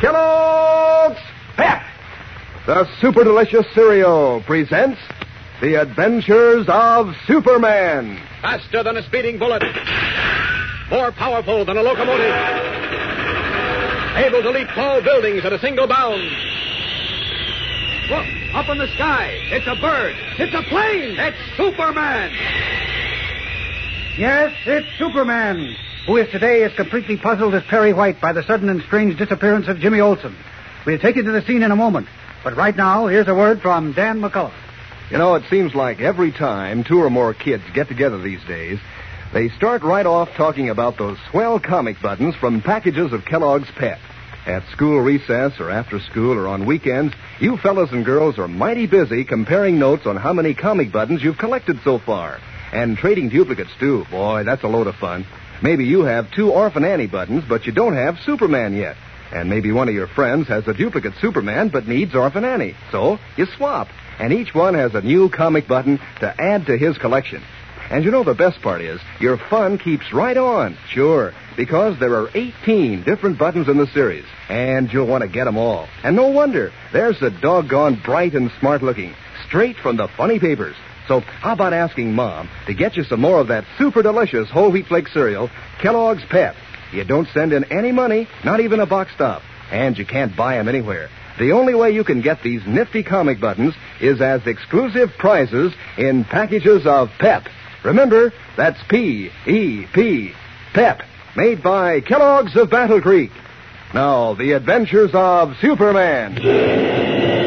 Kellogg's Pep, the super delicious cereal, presents The Adventures of Superman. Faster than a speeding bullet. More powerful than a locomotive. Able to leap tall buildings at a single bound. Look, up in the sky. It's a bird. It's a plane. It's Superman. Yes, it's Superman, who is today as completely puzzled as Perry White by the sudden and strange disappearance of Jimmy Olsen. We'll take you to the scene in a moment. But right now, here's a word from Dan McCullough. You know, it seems like every time two or more kids get together these days, they start right off talking about those swell comic buttons from packages of Kellogg's Pep. At school recess or after school or on weekends, you fellas and girls are mighty busy comparing notes on how many comic buttons you've collected so far. And trading duplicates, too. Boy, that's a load of fun. Maybe you have 2 Orphan Annie buttons, but you don't have Superman yet. And maybe one of your friends has a duplicate Superman, but needs Orphan Annie. So you swap. And each one has a new comic button to add to his collection. And you know the best part is, your fun keeps right on. Sure, because there are 18 different buttons in the series. And you'll want to get them all. And no wonder. They're so doggone bright and smart looking. Straight from the funny papers. So how about asking Mom to get you some more of that super delicious whole wheat flake cereal, Kellogg's Pep. You don't send in any money, not even a box stop. And you can't buy them anywhere. The only way you can get these nifty comic buttons is as exclusive prizes in packages of Pep. Remember, that's P-E-P, Pep, made by Kellogg's of Battle Creek. Now, the adventures of Superman.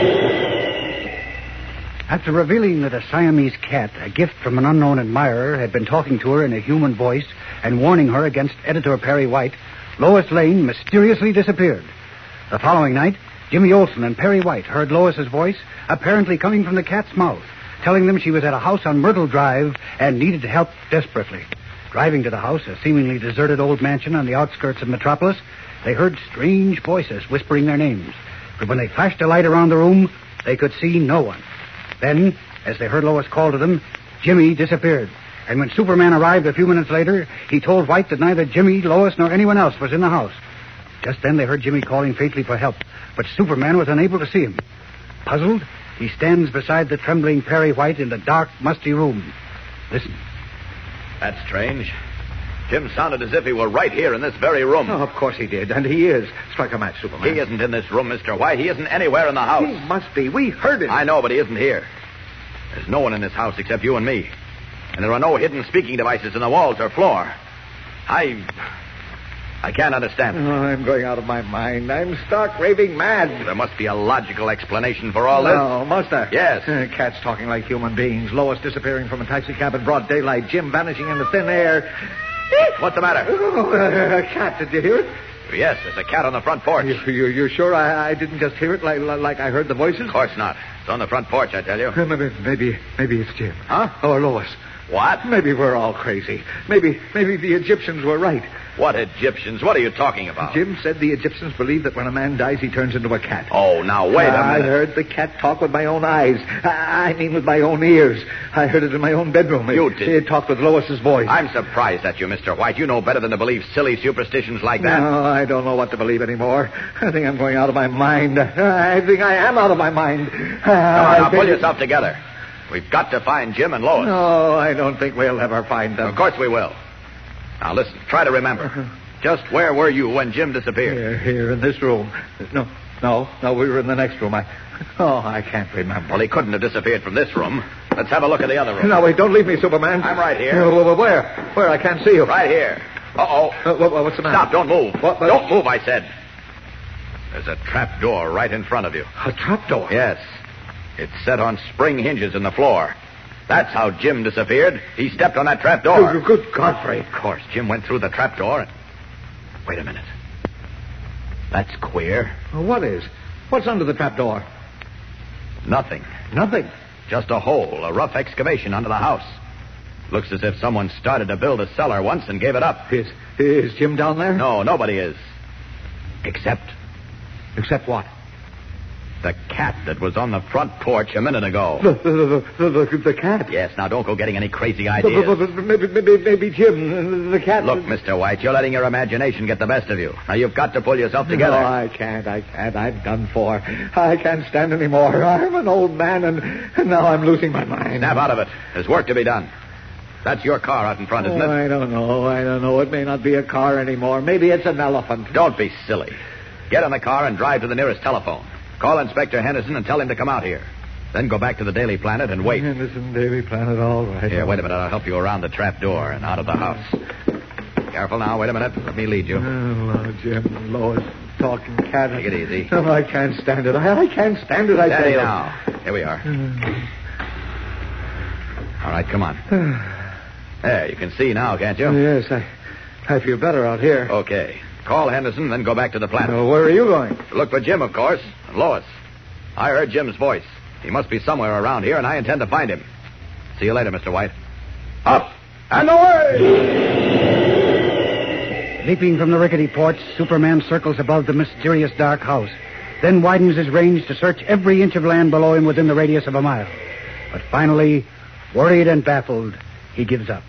After revealing that a Siamese cat, a gift from an unknown admirer, had been talking to her in a human voice and warning her against editor Perry White, Lois Lane mysteriously disappeared. The following night, Jimmy Olsen and Perry White heard Lois's voice, apparently coming from the cat's mouth, telling them she was at a house on Myrtle Drive and needed help desperately. Driving to the house, a seemingly deserted old mansion on the outskirts of Metropolis, they heard strange voices whispering their names. But when they flashed a light around the room, they could see no one. Then, as they heard Lois call to them, Jimmy disappeared. And when Superman arrived a few minutes later, he told White that neither Jimmy, Lois, nor anyone else was in the house. Just then they heard Jimmy calling faintly for help, but Superman was unable to see him. Puzzled, he stands beside the trembling Perry White in the dark, musty room. Listen. That's strange. Jim sounded as if he were right here in this very room. Oh, of course he did, and he is. Strike a match, Superman. He isn't in this room, Mr. White. He isn't anywhere in the house. He must be. We heard him. I know, but he isn't here. There's no one in this house except you and me. And there are no hidden speaking devices in the walls or floor. I can't understand. Oh, I'm going out of my mind. I'm stark raving mad. There must be a logical explanation for all this. Oh, must there? Yes. Cats talking like human beings. Lois disappearing from a taxi cab in broad daylight. Jim vanishing into thin air. What's the matter? Oh, a cat. Did you hear it? Yes, there's a cat on the front porch. You're sure I didn't just hear it like I heard the voices? Of course not. It's on the front porch, I tell you. Maybe it's Jim. Huh? Or Lois. What? Maybe we're all crazy. Maybe the Egyptians were right. What Egyptians? What are you talking about? Jim said the Egyptians believe that when a man dies, he turns into a cat. Oh, now, wait a minute. I heard the cat talk with my own eyes. I mean with my own ears. I heard it in my own bedroom. You did? It talked with Lois's voice. I'm surprised at you, Mr. White. You know better than to believe silly superstitions like that. No, I don't know what to believe anymore. I think I'm going out of my mind. I think I am out of my mind. Come on, now, pull yourself together. We've got to find Jim and Lois. No, I don't think we'll ever find them. Of course we will. Now, listen, try to remember. Just where were you when Jim disappeared? Here in this room. No, we were in the next room. I can't remember. Well, he couldn't have disappeared from this room. Let's have a look at the other room. No, wait, don't leave me, Superman. I'm right here. Where? Where? I can't see you. Right here. Uh-oh. What's the matter? Stop, don't move. What? Don't move, I said. There's a trap door right in front of you. A trap door? Yes. It's set on spring hinges in the floor. That's how Jim disappeared. He stepped on that trap door. Oh, good Godfrey. Of course, Jim went through the trap door. Wait a minute. That's queer. What is? What's under the trap door? Nothing. Nothing? Just a hole, a rough excavation under the house. Looks as if someone started to build a cellar once and gave it up. Is Jim down there? No, nobody is. Except what? The cat that was on the front porch a minute ago. The cat? Yes, now don't go getting any crazy ideas. Maybe Jim, the cat... Look, Mr. White, you're letting your imagination get the best of you. Now, you've got to pull yourself together. No, I can't. I'm done for. I can't stand anymore. I'm an old man, and now I'm losing my mind. Snap out of it. There's work to be done. That's your car out in front, isn't it? I don't know. It may not be a car anymore. Maybe it's an elephant. Don't be silly. Get in the car and drive to the nearest telephone. Call Inspector Henderson and tell him to come out here. Then go back to the Daily Planet and wait. Henderson, Daily Planet, all right. Here, wait a minute. I'll help you around the trap door and out of the house. Careful now. Wait a minute. Let me lead you. Oh, Jim, Lois, talking cat. Take it easy. No, I can't stand it. I can't stand it, I tell Steady you. now. Here we are. All right, come on. There, you can see now, can't you? Yes, I feel better out here. Okay. Call Henderson, then go back to the Planet. Where are you going? Look for Jim, of course, and Lois. I heard Jim's voice. He must be somewhere around here, and I intend to find him. See you later, Mr. White. Up and away! Leaping from the rickety porch, Superman circles above the mysterious dark house, then widens his range to search every inch of land below him within the radius of a mile. But finally, worried and baffled, he gives up.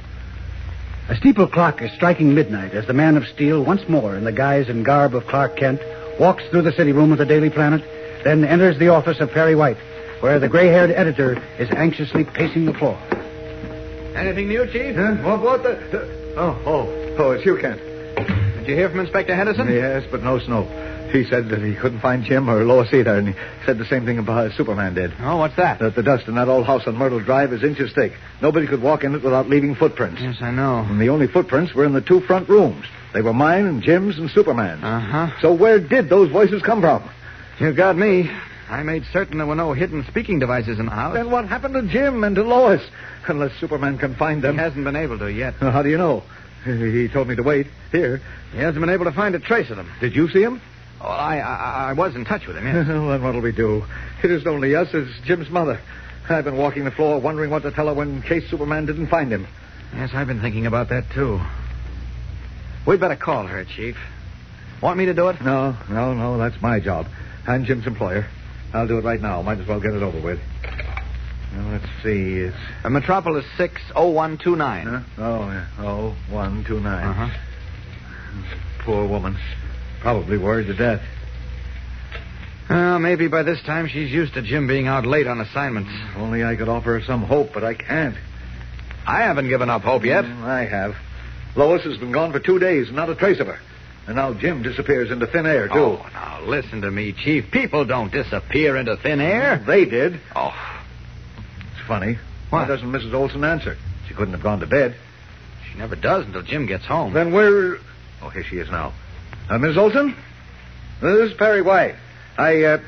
A steeple clock is striking midnight as the Man of Steel, once more in the guise and garb of Clark Kent, walks through the city room of the Daily Planet, then enters the office of Perry White, where the gray-haired editor is anxiously pacing the floor. Anything new, Chief? Huh? What the... Oh, it's you, Kent. Did you hear from Inspector Henderson? Yes, but no snow. He said that he couldn't find Jim or Lois either, and he said the same thing about Superman did. Oh, what's that? That the dust in that old house on Myrtle Drive is inches thick. Nobody could walk in it without leaving footprints. Yes, I know. And the only footprints were in the two front rooms. They were mine and Jim's and Superman's. Uh-huh. So where did those voices come from? You got me. I made certain there were no hidden speaking devices in the house. Then what happened to Jim and to Lois? Unless Superman can find them. He hasn't been able to yet. How do you know? He told me to wait. Here. He hasn't been able to find a trace of them. Did you see him? Oh, I was in touch with him, yes. Well, then what'll we do? It isn't only us, it's Jim's mother. I've been walking the floor wondering what to tell her when in case Superman didn't find him. Yes, I've been thinking about that, too. We'd better call her, Chief. Want me to do it? No, that's my job. I'm Jim's employer. I'll do it right now. Might as well get it over with. Now, let's see. It's... Metropolis 60129. Huh? Oh, yeah. 0129. Uh-huh. Poor woman. Probably worried to death. Well, maybe by this time she's used to Jim being out late on assignments. If only I could offer her some hope, but I can't. I haven't given up hope yet. I have. Lois has been gone for 2 days, not a trace of her. And now Jim disappears into thin air, too. Oh, now listen to me, Chief. People don't disappear into thin air. They did. Oh. It's funny. What? Why doesn't Mrs. Olson answer? She couldn't have gone to bed. She never does until Jim gets home. Then where... Oh, here she is now. Miss Olson? This is Perry White. Oh,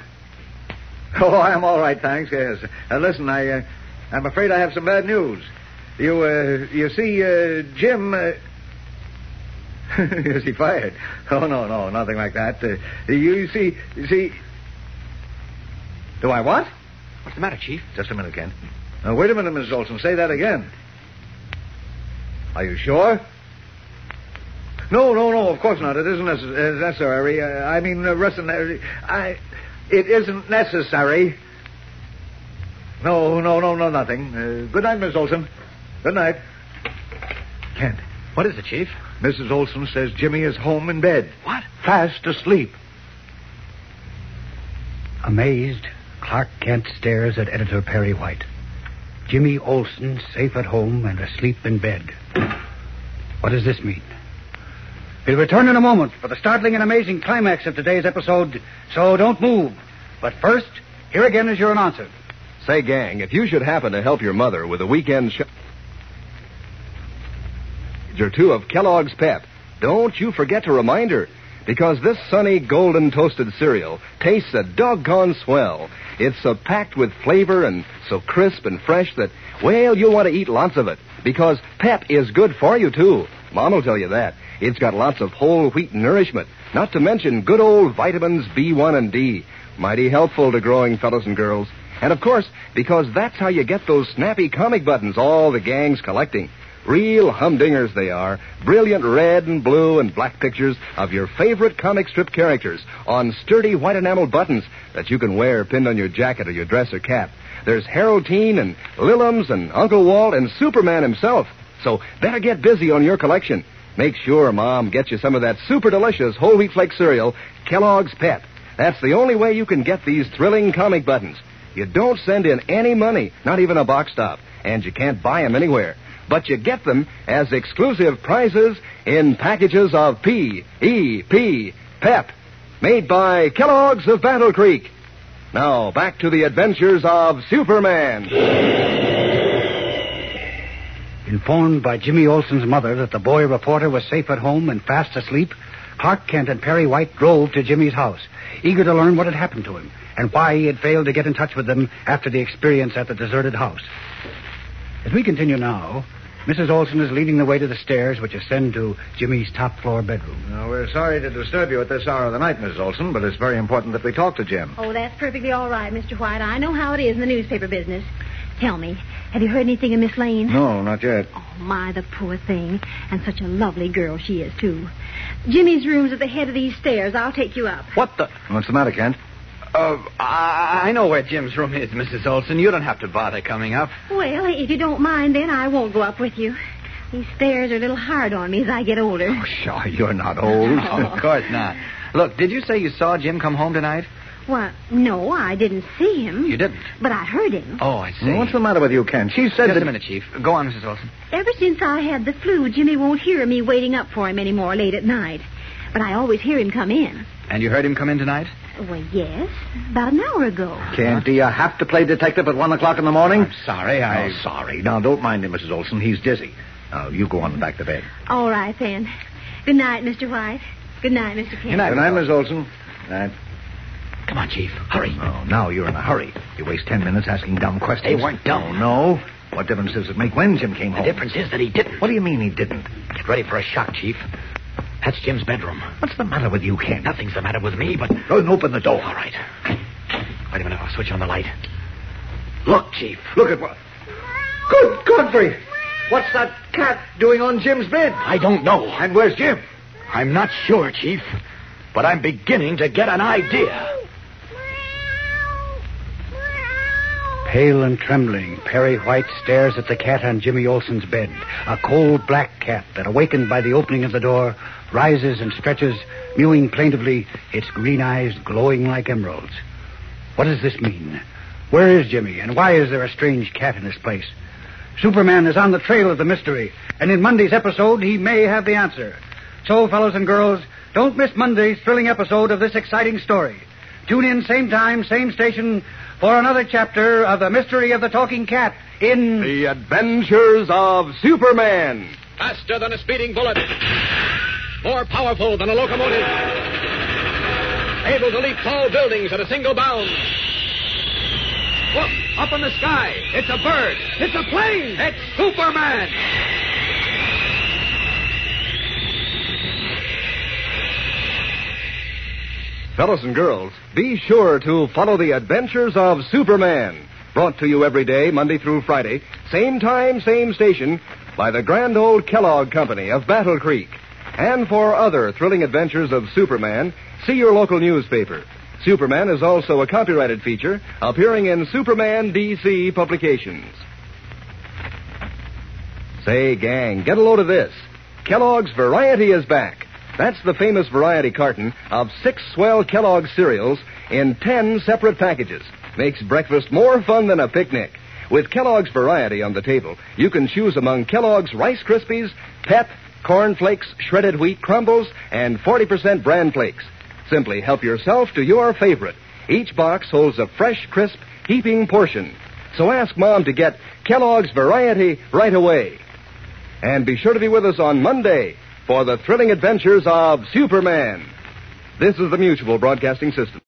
I'm all right, thanks, yes. Listen, I'm afraid I have some bad news. You see, Jim... Is he fired? Oh, no, nothing like that. You see... Do I what? What's the matter, Chief? Just a minute, Ken. Wait a minute, Mrs. Olson. Say that again. Are you sure? No, of course not. It isn't necessary. I mean, it isn't necessary. No, nothing. Good night, Miss Olson. Good night. Kent. What is it, Chief? Mrs. Olson says Jimmy is home in bed. What? Fast asleep. Amazed, Clark Kent stares at Editor Perry White. Jimmy Olsen safe at home and asleep in bed. What does this mean? We'll return in a moment for the startling and amazing climax of today's episode, so don't move. But first, here again is your announcer. Say, gang, if you should happen to help your mother with a weekend or two of Kellogg's Pep, don't you forget to remind her, because this sunny golden toasted cereal tastes a doggone swell. It's so packed with flavor and so crisp and fresh that, well, you'll want to eat lots of it, because Pep is good for you, too. Mom will tell you that. It's got lots of whole wheat nourishment, not to mention good old vitamins B1 and D. Mighty helpful to growing fellows and girls. And, of course, because that's how you get those snappy comic buttons all the gang's collecting. Real humdingers they are. Brilliant red and blue and black pictures of your favorite comic strip characters on sturdy white enamel buttons that you can wear pinned on your jacket or your dress or cap. There's Haroldine and Lillums and Uncle Walt and Superman himself. So better get busy on your collection. Make sure Mom gets you some of that super delicious whole wheat flake cereal, Kellogg's Pep. That's the only way you can get these thrilling comic buttons. You don't send in any money, not even a box stop, and you can't buy them anywhere. But you get them as exclusive prizes in packages of P.E.P. Pep, made by Kellogg's of Battle Creek. Now, back to the adventures of Superman. Informed by Jimmy Olsen's mother that the boy reporter was safe at home and fast asleep, Clark Kent and Perry White drove to Jimmy's house, eager to learn what had happened to him and why he had failed to get in touch with them after the experience at the deserted house. As we continue now, Mrs. Olsen is leading the way to the stairs which ascend to Jimmy's top-floor bedroom. Now, we're sorry to disturb you at this hour of the night, Mrs. Olsen, but it's very important that we talk to Jim. Oh, that's perfectly all right, Mr. White. I know how it is in the newspaper business. Tell me, have you heard anything of Miss Lane? No, not yet. Oh, my, the poor thing. And such a lovely girl she is, too. Jimmy's room's at the head of these stairs. I'll take you up. What the... What's the matter, Kent? I know where Jim's room is, Mrs. Olsen. You don't have to bother coming up. Well, if you don't mind, then I won't go up with you. These stairs are a little hard on me as I get older. Oh, sure, you're not old. Of course not. Look, did you say you saw Jim come home tonight? Well, no, I didn't see him. You didn't? But I heard him. Oh, I see. Well, what's the matter with you, Kent? She said Just that... a minute, Chief. Go on, Mrs. Olsen. Ever since I had the flu, Jimmy won't hear me waiting up for him anymore late at night. But I always hear him come in. And you heard him come in tonight? Well, yes, about an hour ago. Kent, do you have to play detective at 1 o'clock in the morning? I'm sorry, Oh, sorry. Now, don't mind him, Mrs. Olsen. He's dizzy. Now, you go on back to bed. All right, then. Good night, Mr. White. Good night, Mr. Kent. Good night. Good night, Miss Olsen. Good night. Come on, Chief. Hurry. Oh, now you're in a hurry. You waste 10 minutes asking dumb questions. They weren't dumb. No. What difference does it make when Jim came home? The difference is that he didn't. What do you mean he didn't? Get ready for a shock, Chief. That's Jim's bedroom. What's the matter with you, Kent? Nothing's the matter with me, but... Go and open the door. All right. Wait a minute. I'll switch on the light. Look, Chief. Look at what... Good Godfrey! What's that cat doing on Jim's bed? I don't know. And where's Jim? I'm not sure, Chief, but I'm beginning to get an idea. Pale and trembling, Perry White stares at the cat on Jimmy Olsen's bed. A cold black cat that, awakened by the opening of the door, rises and stretches, mewing plaintively, its green eyes glowing like emeralds. What does this mean? Where is Jimmy, and why is there a strange cat in this place? Superman is on the trail of the mystery, and in Monday's episode, he may have the answer. So, fellows and girls, don't miss Monday's thrilling episode of this exciting story. Tune in same time, same station, for another chapter of the mystery of the talking cat in... The Adventures of Superman. Faster than a speeding bullet. More powerful than a locomotive. Able to leap tall buildings at a single bound. Look, up in the sky. It's a bird. It's a plane. It's Superman. Fellows and girls, be sure to follow the Adventures of Superman. Brought to you every day, Monday through Friday, same time, same station, by the grand old Kellogg Company of Battle Creek. And for other thrilling adventures of Superman, see your local newspaper. Superman is also a copyrighted feature appearing in Superman DC publications. Say, gang, get a load of this. Kellogg's Variety is back. That's the famous variety carton of 6 swell Kellogg's cereals in 10 separate packages. Makes breakfast more fun than a picnic. With Kellogg's Variety on the table, you can choose among Kellogg's Rice Krispies, Pep, Corn Flakes, Shredded Wheat Crumbles, and 40% Bran Flakes. Simply help yourself to your favorite. Each box holds a fresh, crisp, heaping portion. So ask Mom to get Kellogg's Variety right away. And be sure to be with us on Monday for the thrilling adventures of Superman. This is the Mutual Broadcasting System.